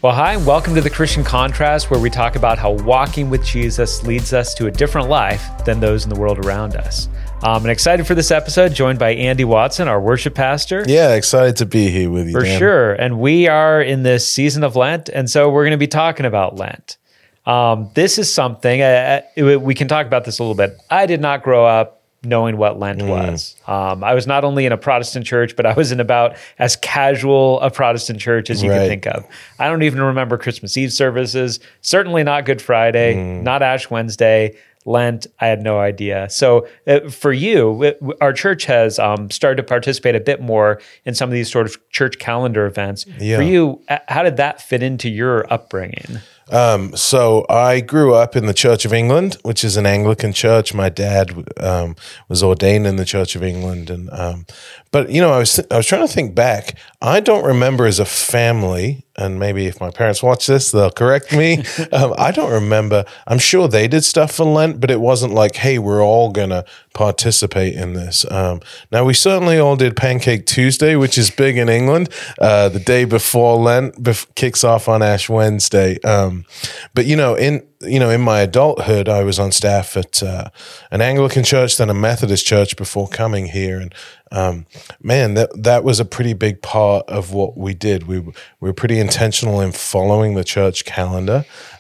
Well, hi, and welcome to the Christian Contrast, where we talk about how walking with Jesus leads us to a different life than those in the world around us. I'm excited for this episode, joined by Andy Watson, our worship pastor. Yeah, excited to be here with you, For Dan. sure. And we are in this season of Lent, and so we're going to be talking about Lent. This is something, we can talk about this a little bit. I did not grow up knowing what Lent was. I was not only in a Protestant church, but I was in about as casual a Protestant church as you could think of. I don't even remember Christmas Eve services, certainly not Good Friday, not Ash Wednesday, Lent. I had no idea. So for you, our church has started to participate a bit more in some of these sort of church calendar events. Yeah. For you, how did that fit into your upbringing? So I grew up in the Church of England, which is an Anglican church. My dad was ordained in the Church of England, and but you know, I was trying to think back. I don't remember as a family, and maybe if my parents watch this, they'll correct me. I don't remember. I'm sure they did stuff for Lent, but it wasn't like, hey, we're all gonna participate in this. Now we certainly all did Pancake Tuesday, which is big in England. The day before Lent kicks off on Ash Wednesday. But in my adulthood, I was on staff at an Anglican church, then a Methodist church before coming here, and man, that was a pretty big part of what we did. We were pretty intentional in following the church calendar,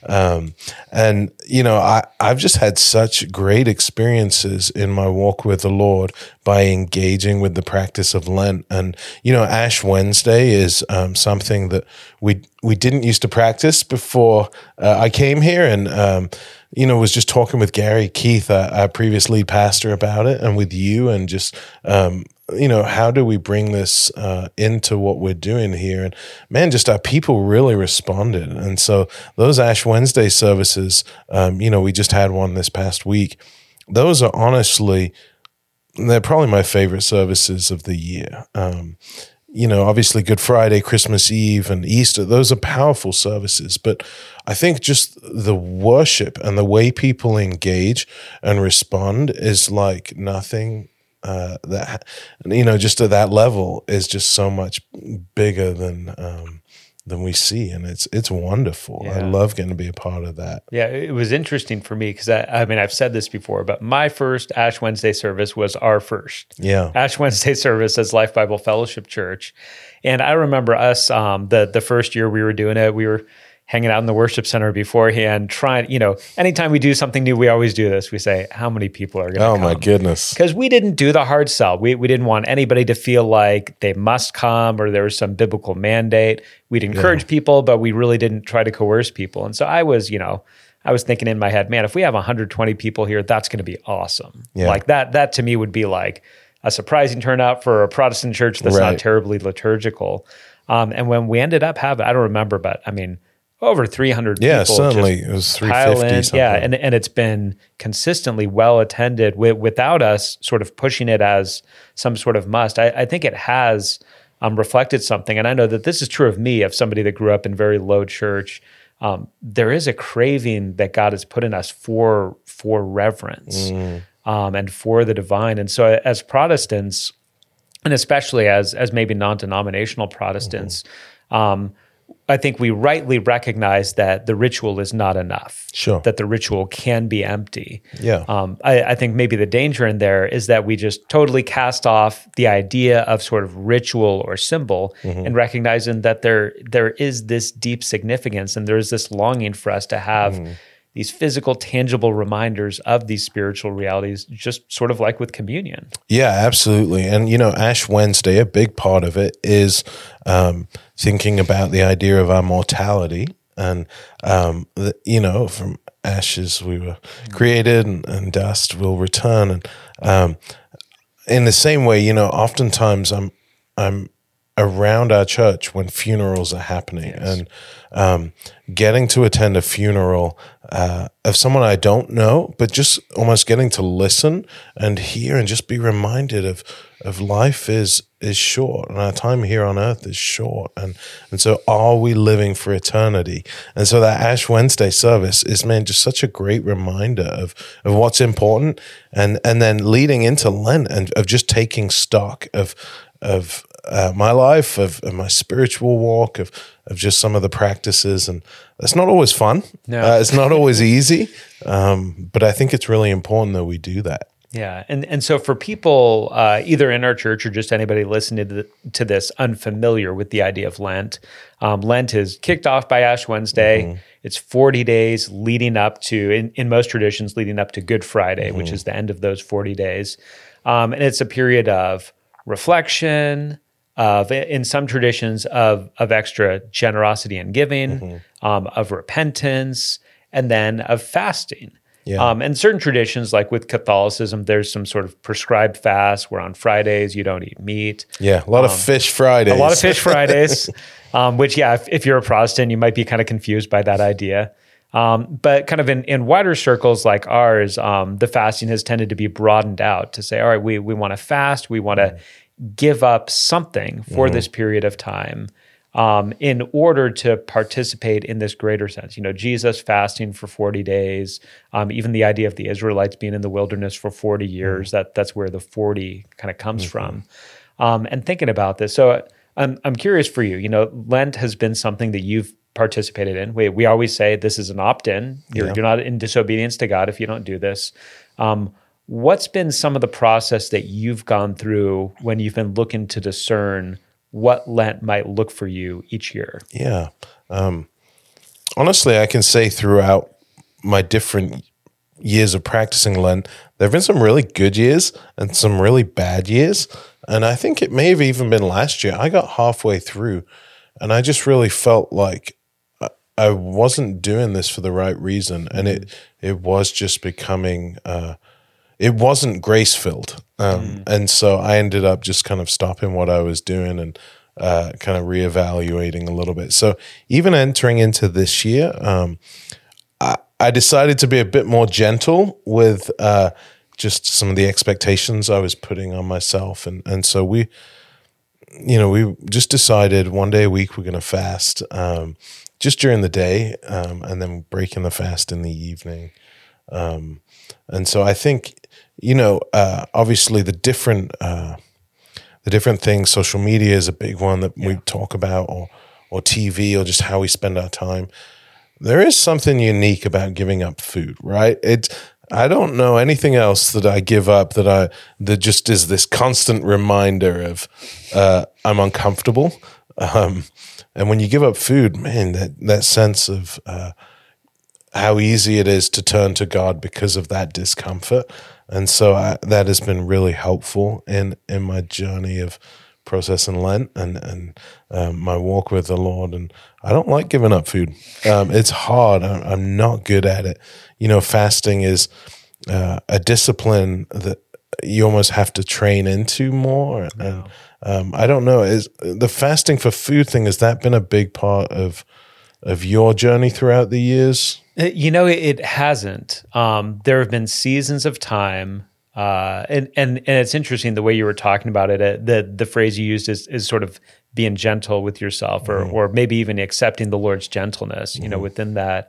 and you know, I've just had such great experiences in my walk with the Lord by engaging with the practice of Lent. And you know, Ash Wednesday is something that we didn't used to practice before I came here, and was just talking with Gary Keith, our previous lead pastor, about it, and with you, and just how do we bring this into what we're doing here? And man, just our people really responded. And so those Ash Wednesday services, we just had one this past week. Those are honestly, they're probably my favorite services of the year. Obviously Good Friday, Christmas Eve, and Easter, those are powerful services. But I think just the worship and the way people engage and respond is like nothing just at that level is just so much bigger than we see, and it's wonderful. Yeah. I love getting to be a part of that. Yeah, it was interesting for me because I've said this before, but my first Ash Wednesday service was our first Ash Wednesday service as Life Bible Fellowship Church, and I remember us the first year we were doing it, we were hanging out in the worship center beforehand, trying, anytime we do something new, we always do this. We say, how many people are going to come? Oh, my goodness. Because we didn't do the hard sell. We didn't want anybody to feel like they must come or there was some biblical mandate. We'd encourage people, but we really didn't try to coerce people. And so I was thinking in my head, man, if we have 120 people here, that's going to be awesome. Yeah. Like that to me would be like a surprising turnout for a Protestant church that's not terribly liturgical. And when we ended up having, I don't remember, but over 300 people. Yeah, certainly. It was 350 something. Yeah, and it's been consistently well attended without us sort of pushing it as some sort of must. I think it has reflected something, and I know that this is true of me, of somebody that grew up in very low church. There is a craving that God has put in us for reverence and for the divine. And so as Protestants, and especially as maybe non-denominational Protestants, I think we rightly recognize that the ritual is not enough. Sure. That the ritual can be empty. Yeah. I think maybe the danger in there is that we just totally cast off the idea of sort of ritual or symbol and recognizing that there is this deep significance and there is this longing for us to have these physical, tangible reminders of these spiritual realities, just sort of like with communion. Yeah, absolutely. And, Ash Wednesday, a big part of it is thinking about the idea of our mortality. And, from ashes we were created and dust will return. And in the same way, oftentimes I'm around our church when funerals are happening, and getting to attend a funeral of someone I don't know, but just almost getting to listen and hear and just be reminded of life is short, and our time here on earth is short, and so are we living for eternity? And so that Ash Wednesday service is, man, just such a great reminder of what's important, and then leading into Lent and of just taking stock of my life, of my spiritual walk, of just some of the practices. And it's not always fun. No. It's not always easy. But I think it's really important that we do that. Yeah. And so for people either in our church or just anybody listening to this unfamiliar with the idea of Lent, Lent is kicked off by Ash Wednesday. Mm-hmm. It's 40 days leading up to, in most traditions, leading up to Good Friday, which is the end of those 40 days. And it's a period of reflection, in some traditions, of extra generosity and giving, of repentance, and then of fasting. Yeah. And certain traditions, like with Catholicism, there's some sort of prescribed fast where on Fridays you don't eat meat. Yeah, a lot of fish Fridays. A lot of fish Fridays, which, if you're a Protestant, you might be kind of confused by that idea. But kind of in wider circles like ours, the fasting has tended to be broadened out to say, all right, we want to fast, we want to give up something for this period of time. In order to participate in this greater sense. Jesus fasting for 40 days, even the idea of the Israelites being in the wilderness for 40 years, that's where the 40 kind of comes from. And thinking about this, so I'm curious for you, Lent has been something that you've participated in. We always say this is an opt-in. You're not in disobedience to God if you don't do this. What's been some of the process that you've gone through when you've been looking to discern what Lent might look for you each year? Yeah. Honestly, I can say throughout my different years of practicing Lent, there have been some really good years and some really bad years. And I think it may have even been last year. I got halfway through and I just really felt like I wasn't doing this for the right reason. And it was just becoming, it wasn't grace-filled. And so I ended up just kind of stopping what I was doing and kind of reevaluating a little bit. So even entering into this year, I decided to be a bit more gentle with just some of the expectations I was putting on myself. And so we just decided one day a week we're going to fast just during the day and then breaking the fast in the evening. And so I think, obviously the different things, social media is a big one that we talk about, or TV, or just how we spend our time. There is something unique about giving up food, right? I don't know anything else that I give up that just is this constant reminder of I'm uncomfortable. And when you give up food, man, that sense of how easy it is to turn to God because of that discomfort. And so that has been really helpful in my journey of processing Lent and my walk with the Lord. And I don't like giving up food. It's hard. I'm not good at it. Fasting is a discipline that you almost have to train into more. And I don't know, is the fasting for food thing, has that been a big part of your journey throughout the years? It hasn't. There have been seasons of time, and it's interesting the way you were talking about it. The phrase you used is sort of being gentle with yourself, or maybe even accepting the Lord's gentleness. Within that,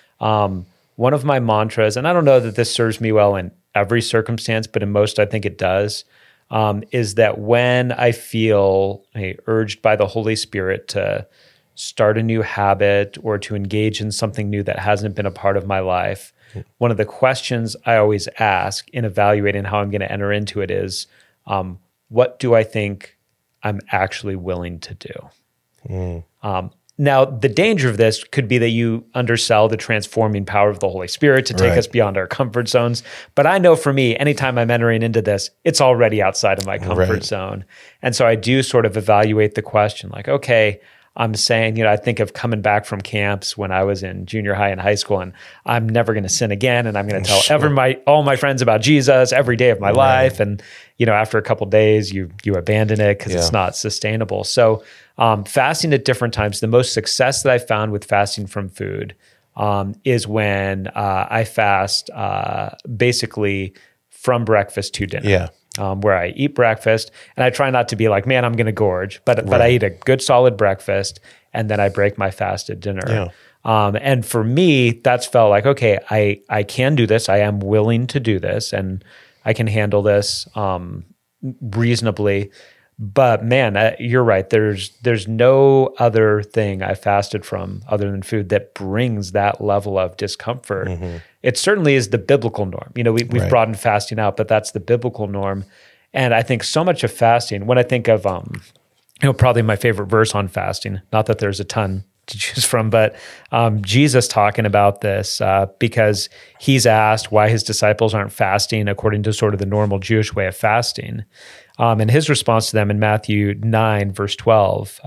one of my mantras, and I don't know that this serves me well in every circumstance, but in most, I think it does. Is that when I feel urged by the Holy Spirit to start a new habit or to engage in something new that hasn't been a part of my life, one of the questions I always ask in evaluating how I'm going to enter into it is, what do I think I'm actually willing to do? Now, the danger of this could be that you undersell the transforming power of the Holy Spirit to take us beyond our comfort zones. But I know for me, anytime I'm entering into this, it's already outside of my comfort zone. And so I do sort of evaluate the question like, okay, I'm saying, I think of coming back from camps when I was in junior high and high school, and I'm never going to sin again, and I'm going to tell all my friends about Jesus every day of my life. And after a couple of days, you abandon it because it's not sustainable. So fasting at different times, the most success that I found with fasting from food is when I fast basically from breakfast to dinner. Yeah. Where I eat breakfast, and I try not to be like, man, I'm going to gorge, but I eat a good solid breakfast, and then I break my fast at dinner. Yeah. And for me, that's felt like, okay, I can do this. I am willing to do this, and I can handle this reasonably. But man, you're right. There's no other thing I fasted from other than food that brings that level of discomfort. It certainly is the biblical norm. We've Right. broadened fasting out, but that's the biblical norm. And I think so much of fasting, when I think of, probably my favorite verse on fasting, not that there's a ton to choose from, but Jesus talking about this because he's asked why his disciples aren't fasting according to sort of the normal Jewish way of fasting. And his response to them in Matthew 9, verse 12,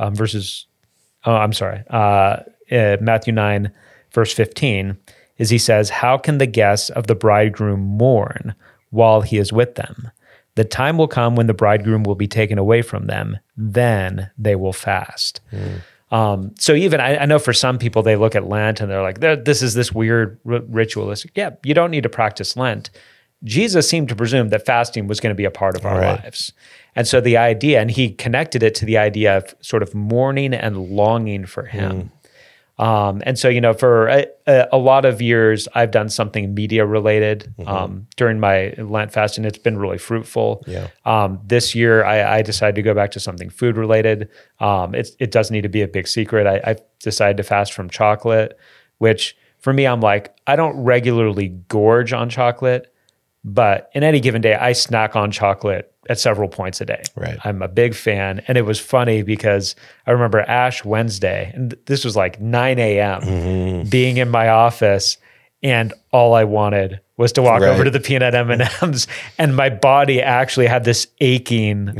Matthew 9, verse 15, is he says, "How can the guests of the bridegroom mourn while he is with them? The time will come when the bridegroom will be taken away from them. Then they will fast." So even I know for some people, they look at Lent and they're like, this is this weird ritualistic. Yeah, you don't need to practice Lent. Jesus seemed to presume that fasting was going to be a part of our lives. And so the idea, and he connected it to the idea of sort of mourning and longing for him. And so, for a lot of years, I've done something media related during my Lent fasting. It's been really fruitful. Yeah. This year, I decided to go back to something food related. It doesn't need to be a big secret. I decided to fast from chocolate, which for me, I'm like, I don't regularly gorge on chocolate, but in any given day, I snack on chocolate at several points a day. Right. I'm a big fan. And it was funny because I remember Ash Wednesday, and this was like 9 a.m., being in my office, and all I wanted was to walk over to the peanut M&Ms, and my body actually had this aching,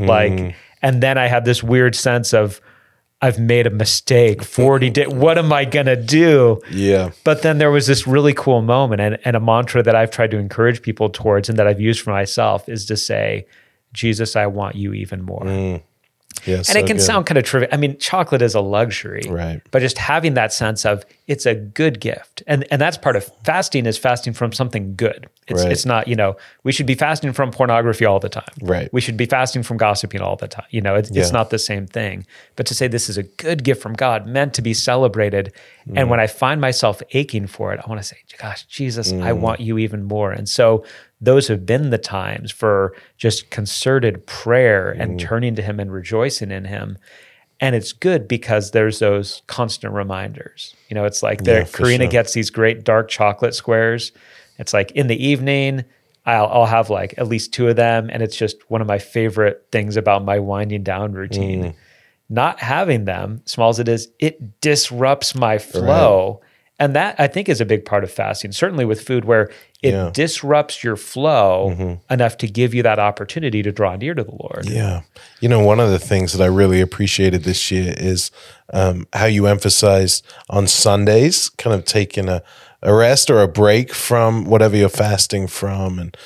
and then I had this weird sense of, I've made a mistake, 40 days, what am I going to do? Yeah. But then there was this really cool moment, and a mantra that I've tried to encourage people towards and that I've used for myself is to say, Jesus, I want you even more. Yes, and it can sound kind of trivial. I mean, chocolate is a luxury, right? But just having that sense of it's a good gift, and that's part of fasting, is fasting from something good. It's not, we should be fasting from pornography all the time, right? We should be fasting from gossiping all the time. It's not the same thing. But to say this is a good gift from God, meant to be celebrated, and when I find myself aching for it, I want to say, gosh, Jesus, I want you even more. And so those have been the times for just concerted prayer and turning to him and rejoicing in him. And it's good because there's those constant reminders. It's like Karina gets these great dark chocolate squares. It's like in the evening, I'll have like at least 2 of them. And it's just one of my favorite things about my winding down routine. Not having them, small as it is, it disrupts my flow. Right. And that, I think, is a big part of fasting, certainly with food, where it disrupts your flow enough to give you that opportunity to draw near to the Lord. Yeah. One of the things that I really appreciated this year is how you emphasized on Sundays, kind of taking a rest or a break from whatever you're fasting from. And,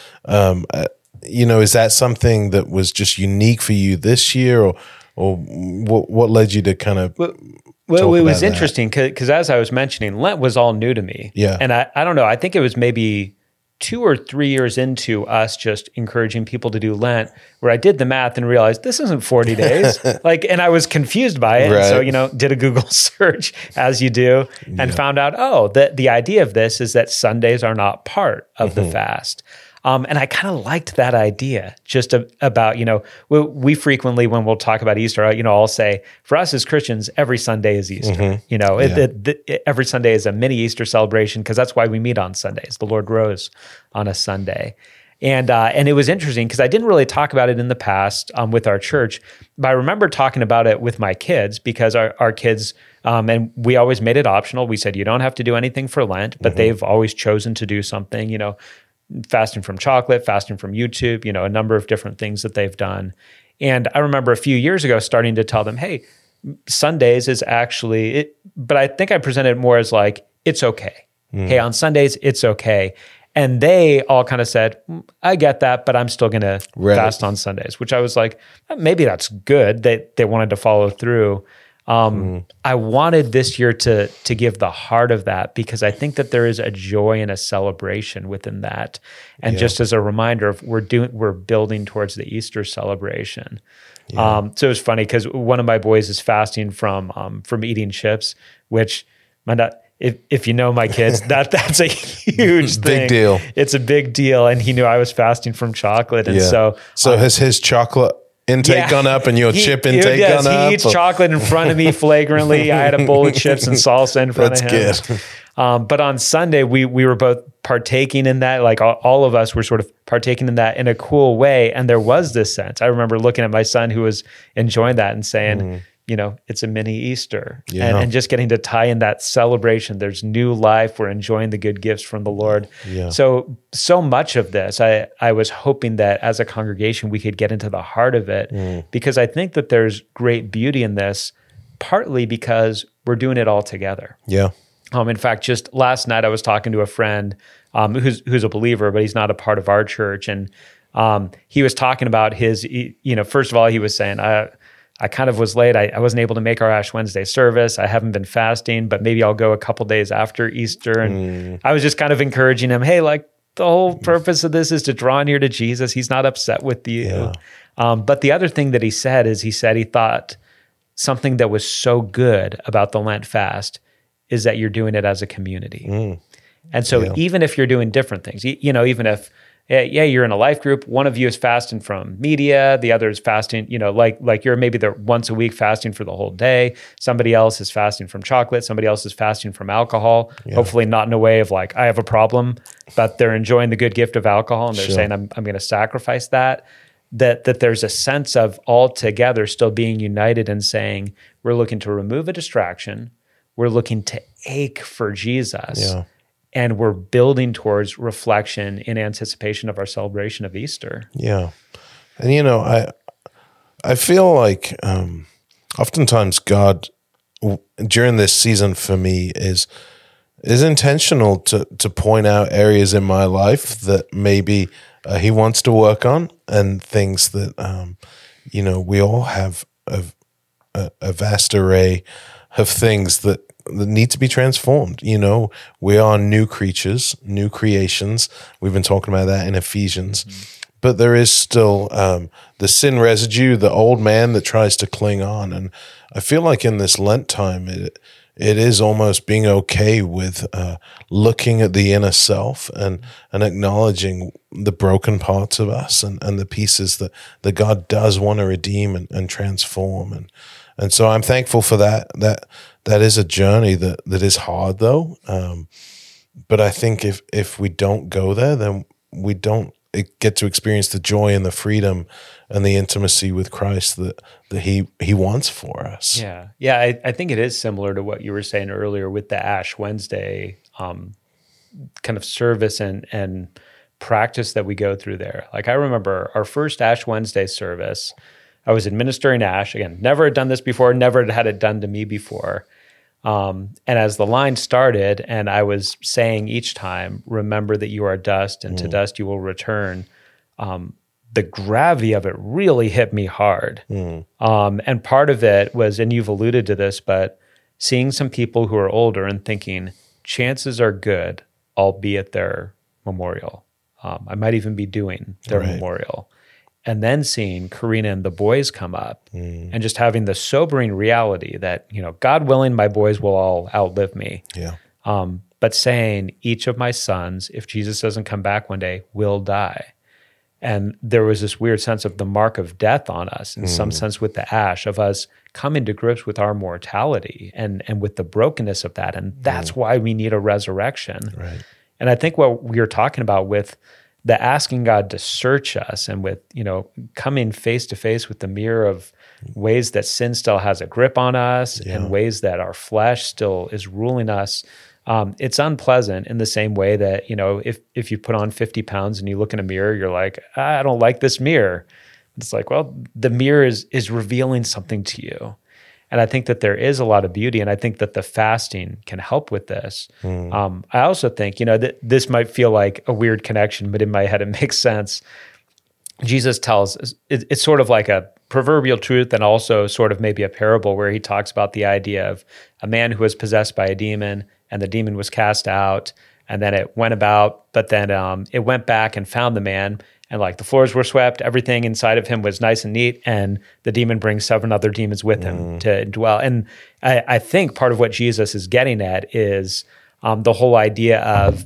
is that something that was just unique for you this year, or what led you to kind of... Well, it was interesting because as I was mentioning, Lent was all new to me. Yeah. And I don't know, I think it was maybe 2 or 3 years into us just encouraging people to do Lent, where I did the math and realized this isn't 40 days. And I was confused by it. Right. And so, did a Google search, as you do, and found out, the idea of this is that Sundays are not part of the fast. And I kind of liked that idea just about, we frequently, when we'll talk about Easter, I'll say, for us as Christians, every Sunday is Easter. Every Sunday is a mini Easter celebration because that's why we meet on Sundays. The Lord rose on a Sunday. And it was interesting because I didn't really talk about it in the past with our church, but I remember talking about it with my kids because our kids, and we always made it optional. We said, you don't have to do anything for Lent, but they've always chosen to do something, fasting from chocolate, fasting from YouTube, a number of different things that they've done. And I remember a few years ago starting to tell them, hey, Sundays is actually it, but I think I presented it more as like, it's okay. Hey, on Sundays, it's okay. And they all kind of said, I get that, but I'm still going to fast on Sundays, which I was like, maybe that's good. They wanted to follow through. I wanted this year to give the heart of that because I think that there is a joy and a celebration within that. And just as a reminder of we're building towards the Easter celebration. So it was funny because one of my boys is fasting from eating chips, which if you know my kids, that's a huge thing. Big deal. It's a big deal. And he knew I was fasting from chocolate. And so has his chocolate intake gone up and your chip intake gone up? He eats chocolate in front of me flagrantly. I had a bowl of chips and salsa in front of him. That's good. But on Sunday, we were both partaking in that. Like all of us were sort of partaking in that in a cool way. And there was this sense. I remember looking at my son who was enjoying that and saying, it's a mini Easter. Yeah. And just getting to tie in that celebration. There's new life. We're enjoying the good gifts from the Lord. Yeah. So much of this, I was hoping that as a congregation, we could get into the heart of it because I think that there's great beauty in this, partly because we're doing it all together. Yeah. In fact, just last night I was talking to a friend who's a believer, but he's not a part of our church, and he was talking about his. First of all, he was saying, "I kind of was late. I wasn't able to make our Ash Wednesday service. I haven't been fasting, but maybe I'll go a couple days after Easter." And I was just kind of encouraging him, "Hey, like the whole purpose of this is to draw near to Jesus. He's not upset with you." Yeah. But the other thing that he said is he thought something that was so good about the Lent fast is that you're doing it as a community. And so even if you're doing different things, even if, you're in a life group, one of you is fasting from media, the other is fasting, like you're maybe there once a week fasting for the whole day. Somebody else is fasting from chocolate. Somebody else is fasting from alcohol, hopefully not in a way of like, I have a problem, but they're enjoying the good gift of alcohol and they're saying, I'm going to sacrifice that there's a sense of all together still being united and saying, we're looking to remove a distraction. We're looking to ache for Jesus, and we're building towards reflection in anticipation of our celebration of Easter. Yeah. And, I feel like oftentimes God, during this season for me, is intentional to point out areas in my life that maybe he wants to work on, and things that, we all have a vast array of things that need to be transformed. We are new creatures, new creations. We've been talking about that in Ephesians. But there is still the sin residue, the old man that tries to cling on. And I feel like in this Lent time, it is almost being okay with looking at the inner self and acknowledging the broken parts of us and the pieces that God does want to redeem and transform. And so I'm thankful for that. That is a journey that is hard, though. But I think if we don't go there, then we don't get to experience the joy and the freedom and the intimacy with Christ that he wants for us. Yeah. I think it is similar to what you were saying earlier with the Ash Wednesday kind of service and practice that we go through there. Like I remember our first Ash Wednesday service, I was administering Ash. Again, never had done this before, never had it done to me before. And as the line started and I was saying each time, remember that you are dust and to dust you will return, the gravity of it really hit me hard. And part of it was, and you've alluded to this, but seeing some people who are older and thinking chances are good I'll be at their memorial. I might even be doing their memorial. And then seeing Karina and the boys come up and just having the sobering reality that, God willing, my boys will all outlive me. Yeah. But saying each of my sons, if Jesus doesn't come back one day, will die. And there was this weird sense of the mark of death on us, in some sense with the ash, of us coming to grips with our mortality and with the brokenness of that. And that's why we need a resurrection. Right. And I think what we were talking about with the asking God to search us and with, coming face to face with the mirror of ways that sin still has a grip on us and ways that our flesh still is ruling us. It's unpleasant in the same way that, if you put on 50 pounds and you look in a mirror, you're like, I don't like this mirror. It's like, well, the mirror is revealing something to you. And I think that there is a lot of beauty, and I think that the fasting can help with this. I also think, that this might feel like a weird connection, but in my head it makes sense. Jesus tells, it's sort of like a proverbial truth and also sort of maybe a parable where he talks about the idea of a man who was possessed by a demon, and the demon was cast out, and then it went about, but then it went back and found the man, and like the floors were swept, everything inside of him was nice and neat, and the demon brings 7 other demons with him to dwell. And I think part of what Jesus is getting at is the whole idea of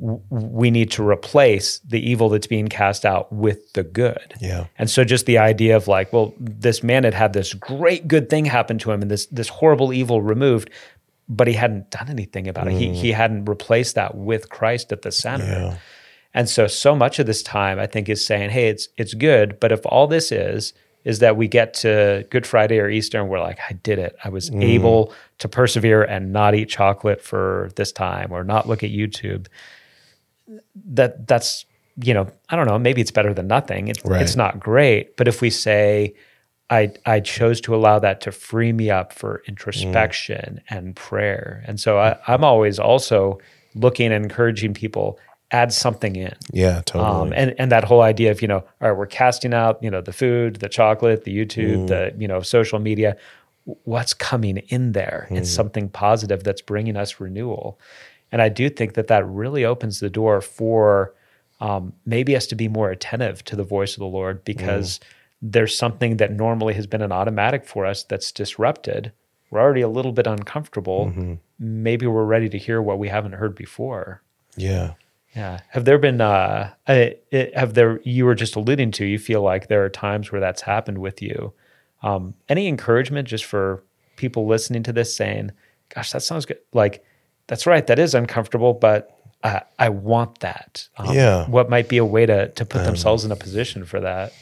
we need to replace the evil that's being cast out with the good. Yeah. And so just the idea of like, well, this man had this great good thing happen to him and this horrible evil removed, but he hadn't done anything about it. He hadn't replaced that with Christ at the center. Yeah. And so much of this time, I think, is saying, hey, it's good, but if all this is that we get to Good Friday or Easter and we're like, I did it. I was able to persevere and not eat chocolate for this time or not look at YouTube. That's, I don't know, maybe it's better than nothing. It's not great. But if we say, I chose to allow that to free me up for introspection and prayer. And so I'm always also looking and encouraging people, add something in. Yeah, totally. And that whole idea of, all right, we're casting out, the food, the chocolate, the YouTube, the, social media. What's coming in there? It's something positive that's bringing us renewal. And I do think that really opens the door for maybe us to be more attentive to the voice of the Lord, because there's something that normally has been an automatic for us that's disrupted. We're already a little bit uncomfortable. Maybe we're ready to hear what we haven't heard before. Yeah. Yeah. Have there been, you were just alluding to, you feel like there are times where that's happened with you. Any encouragement just for people listening to this saying, gosh, that sounds good. Like, that's right. That is uncomfortable, but I want that. What might be a way to put themselves in a position for that?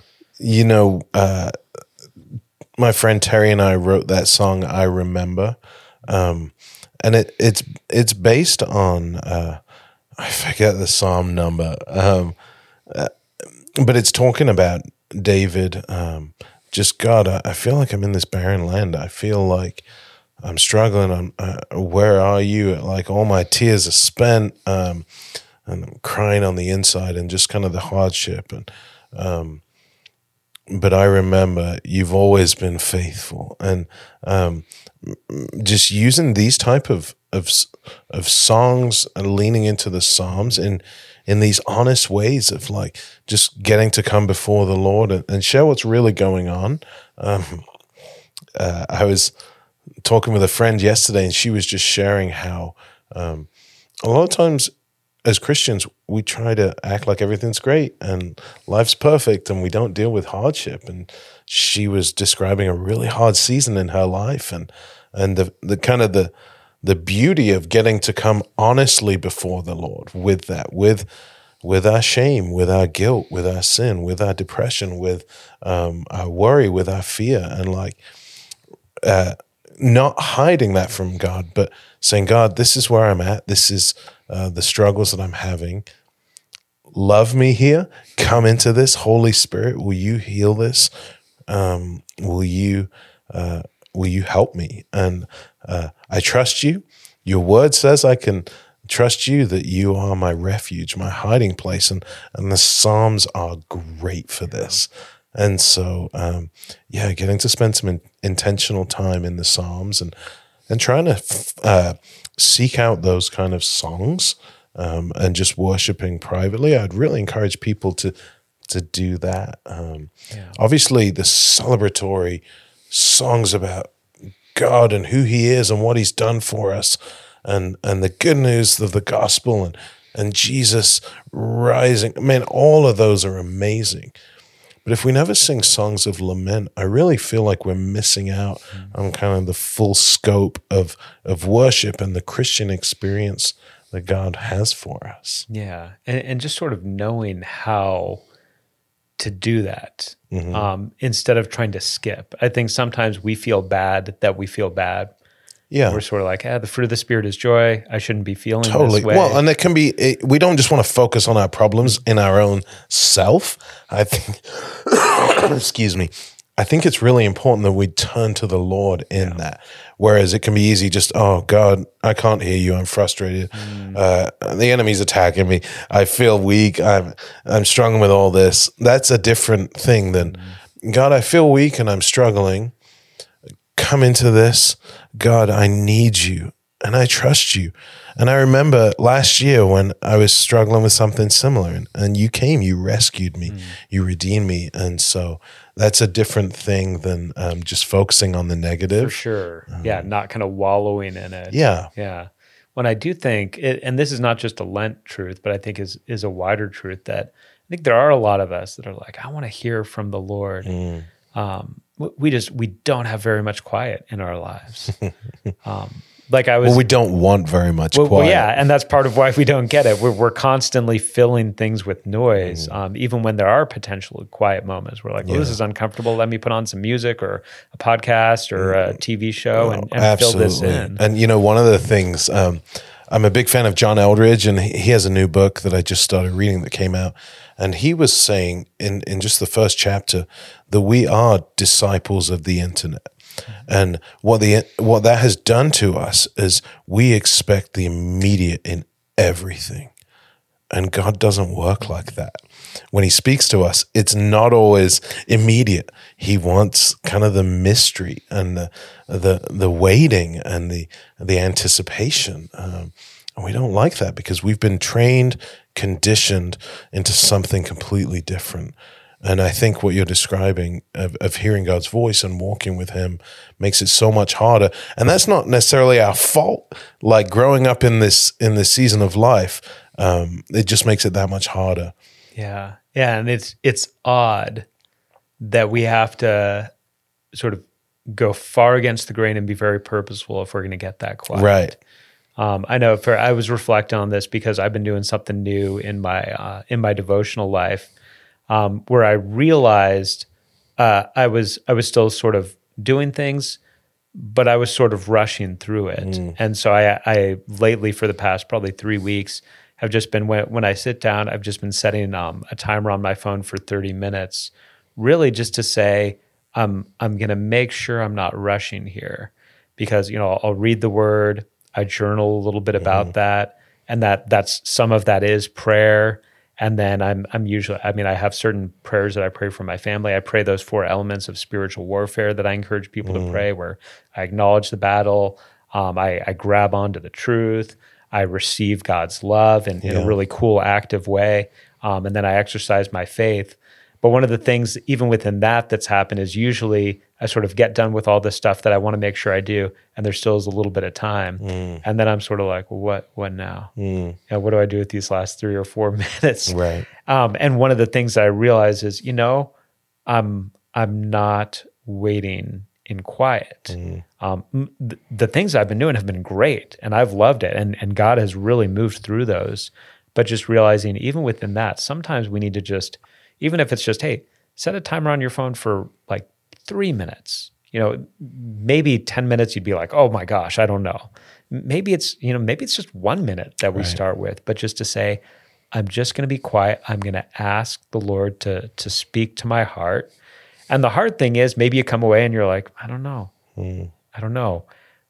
My friend Terry and I wrote that song, I Remember. And it's based on, I forget the Psalm number, but it's talking about David. Just, God, I feel like I'm in this barren land. I feel like I'm struggling. Where are you? Like, all my tears are spent, and I'm crying on the inside, and just kind of the hardship. But I remember you've always been faithful, and just using these type of songs and leaning into the Psalms in these honest ways of like just getting to come before the Lord and share what's really going on. I was talking with a friend yesterday, and she was just sharing how a lot of times as Christians, we try to act like everything's great and life's perfect and we don't deal with hardship. And she was describing a really hard season in her life, and the kind of the beauty of getting to come honestly before the Lord with that, with our shame, with our guilt, with our sin, with our depression, with our worry, with our fear, and like not hiding that from God, but saying, God, this is where I'm at. This is the struggles that I'm having. Love me here. Come into this. Holy Spirit, will you heal this? Will you help me? And I trust you. Your word says I can trust you, that you are my refuge, my hiding place. And the Psalms are great for this. And so, getting to spend some intentional time in the Psalms and trying to seek out those kind of songs and just worshiping privately. I'd really encourage people to do that. Obviously, the celebratory songs about God and who He is and what He's done for us, and the good news of the gospel and Jesus rising. Man, all of those are amazing. But if we never sing songs of lament, I really feel like we're missing out on kind of the full scope of worship and the Christian experience that God has for us. Yeah, and just sort of knowing how to do that instead of trying to skip. I think sometimes we feel bad that we feel bad. Yeah. We're sort of like, the fruit of the Spirit is joy. I shouldn't be feeling totally this way. Well, and it can be, we don't just want to focus on our problems in our own self. I think, excuse me, I think it's really important that we turn to the Lord in that. Whereas it can be easy just, oh God, I can't hear you. I'm frustrated. The enemy's attacking me. I feel weak. I'm struggling with all this. That's a different thing than, God, I feel weak and I'm struggling. Come into this. God, I need you and I trust you. And I remember last year when I was struggling with something similar, and you came, you rescued me, you redeemed me. And so that's a different thing than just focusing on the negative. For sure. Not kind of wallowing in it. Yeah. Yeah. when I do think, and this is not just a Lent truth, but I think is a wider truth, that I think there are a lot of us that are like, I want to hear from the Lord. We don't have very much quiet in our lives. We don't want very much quiet. Well, yeah, and that's part of why we don't get it. We're constantly filling things with noise, even when there are potential quiet moments. We're like, well, this is uncomfortable. Let me put on some music or a podcast or a TV show and fill this in. And, one of the things, I'm a big fan of John Eldredge, and he has a new book that I just started reading that came out. And he was saying in just the first chapter that we are disciples of the internet. And what that has done to us is we expect the immediate in everything. And God doesn't work like that. When he speaks to us, it's not always immediate. He wants kind of the mystery and the waiting and the anticipation. And we don't like that because we've been trained, conditioned into something completely different. And I think what you're describing of hearing God's voice and walking with him makes it so much harder. And that's not necessarily our fault. Like growing up in this season of life, it just makes it that much harder. Yeah. Yeah. And it's odd that we have to sort of go far against the grain and be very purposeful if we're going to get that quiet. Right. I know I was reflecting on this because I've been doing something new in my devotional life. Where I realized I was still sort of doing things, but I was sort of rushing through it. And so I lately, for the past probably 3 weeks, have just been, when I sit down, I've just been setting a timer on my phone for 30 minutes, really just to say, I'm going to make sure I'm not rushing here, because, I'll read the word, I journal a little bit about that, and that's some of that is prayer. And then I'm usually, I have certain prayers that I pray for my family. I pray those 4 elements of spiritual warfare that I encourage people to pray, where I acknowledge the battle, I grab onto the truth, I receive God's love in a really cool, active way, and then I exercise my faith. But one of the things, even within that's happened, is usually I sort of get done with all the stuff that I want to make sure I do, and there still is a little bit of time. And then I'm sort of like, well, what now? What do I do with these last 3 or 4 minutes? Right. And one of the things that I realize is, I'm not waiting in quiet. The things I've been doing have been great, and I've loved it, and God has really moved through those. But just realizing, even within that, sometimes we need to just, even if it's just, hey, set a timer on your phone for like 3 minutes. Maybe 10 minutes you'd be like, oh my gosh, I don't know. Maybe it's just 1 minute that we start with, but just to say, I'm just going to be quiet. I'm going to ask the Lord to speak to my heart. And the hard thing is, maybe you come away and you're like, I don't know. I don't know.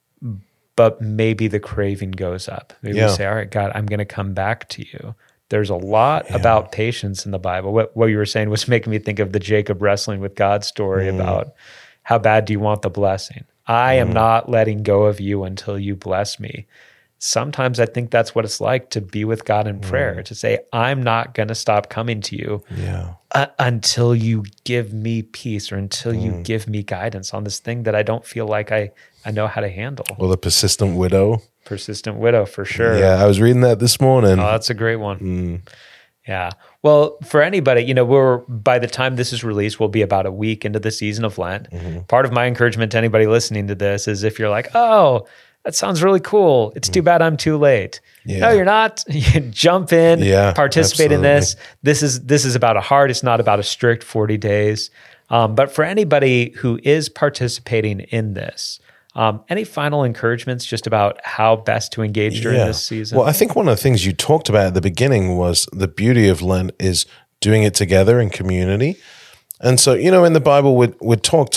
But maybe the craving goes up. Maybe we say, all right, God, I'm going to come back to you. There's a lot about patience in the Bible. What you were saying was making me think of the Jacob wrestling with God story about how bad do you want the blessing? I am not letting go of you until you bless me. Sometimes I think that's what it's like to be with God in prayer, to say, I'm not going to stop coming to you until you give me peace, or until you give me guidance on this thing that I don't feel like I know how to handle. Well, the persistent widow. Persistent widow, for sure. Yeah, I was reading that this morning. Oh, that's a great one. Yeah. Well, for anybody, by the time this is released, we'll be about a week into the season of Lent. Part of my encouragement to anybody listening to this is, if you're like, oh, that sounds really cool, it's too bad I'm too late. No, you're not. You jump in, participate in this. This is about a heart. It's not about a strict 40 days. But for anybody who is participating in this, any final encouragements just about how best to engage during this season? Well, I think one of the things you talked about at the beginning was the beauty of Lent is doing it together in community. And so, in the Bible, we're told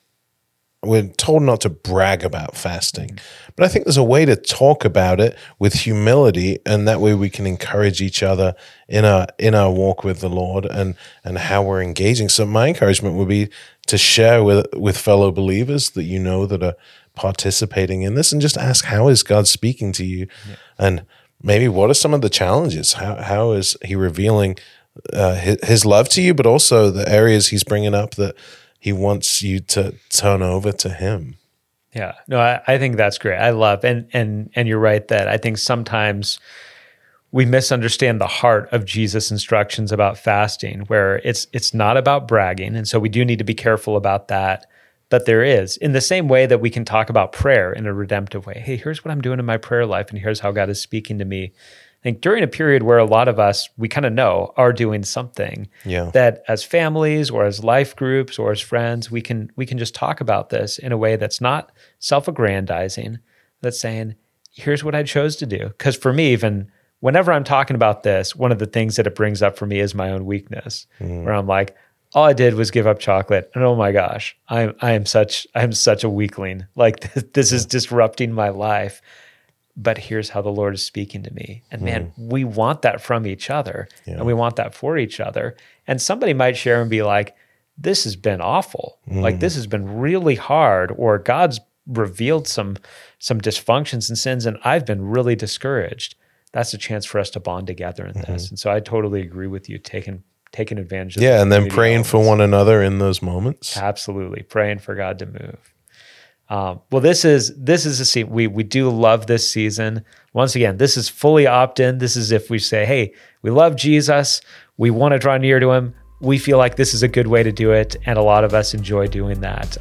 not to brag about fasting. But I think there's a way to talk about it with humility, and that way we can encourage each other in our walk with the Lord and how we're engaging. So my encouragement would be to share with fellow believers that are participating in this, and just ask, how is God speaking to you? And maybe what are some of the challenges? How is he revealing his love to you, but also the areas he's bringing up that he wants you to turn over to him? Yeah, no, I think that's great. I love, and you're right that I think sometimes we misunderstand the heart of Jesus' instructions about fasting, where it's not about bragging, and so we do need to be careful about that. But there is, in the same way that we can talk about prayer in a redemptive way. Hey, here's what I'm doing in my prayer life, and here's how God is speaking to me. I think during a period where a lot of us, we kind of know, are doing something, that as families or as life groups or as friends, we can just talk about this in a way that's not self-aggrandizing, that's saying, here's what I chose to do. Because for me, even whenever I'm talking about this, one of the things that it brings up for me is my own weakness, where I'm like, all I did was give up chocolate, and oh my gosh, I am such a weakling. Like this is disrupting my life. But here's how the Lord is speaking to me. And man, we want that from each other, and we want that for each other. And somebody might share and be like, this has been awful. Like this has been really hard, or God's revealed some dysfunctions and sins, and I've been really discouraged. That's a chance for us to bond together in this. And so I totally agree with you, taking advantage of and then praying for one another in those moments. Absolutely. Praying for God to move. Well, this is a season. We do love this season. Once again, this is fully opt-in. This is if we say, hey, we love Jesus. We want to draw near to him. We feel like this is a good way to do it. And a lot of us enjoy doing that.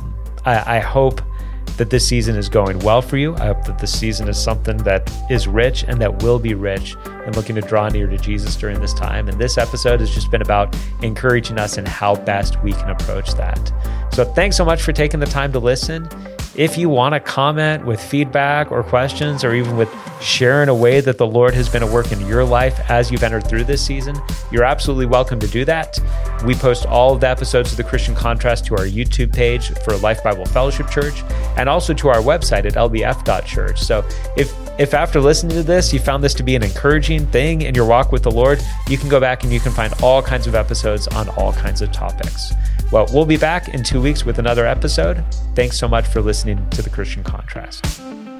I hope that this season is going well for you. I hope that this season is something that is rich and that will be rich, and looking to draw near to Jesus during this time. And this episode has just been about encouraging us in how best we can approach that. So thanks so much for taking the time to listen. If you want to comment with feedback or questions, or even with sharing a way that the Lord has been at work in your life as you've entered through this season, you're absolutely welcome to do that. We post all of the episodes of The Christian Contrast to our YouTube page for Life Bible Fellowship Church, and also to our website at lbf.church. So if after listening to this, you found this to be an encouraging thing in your walk with the Lord, you can go back and you can find all kinds of episodes on all kinds of topics. Well, we'll be back in 2 weeks with another episode. Thanks so much for listening to The Christian Contrast.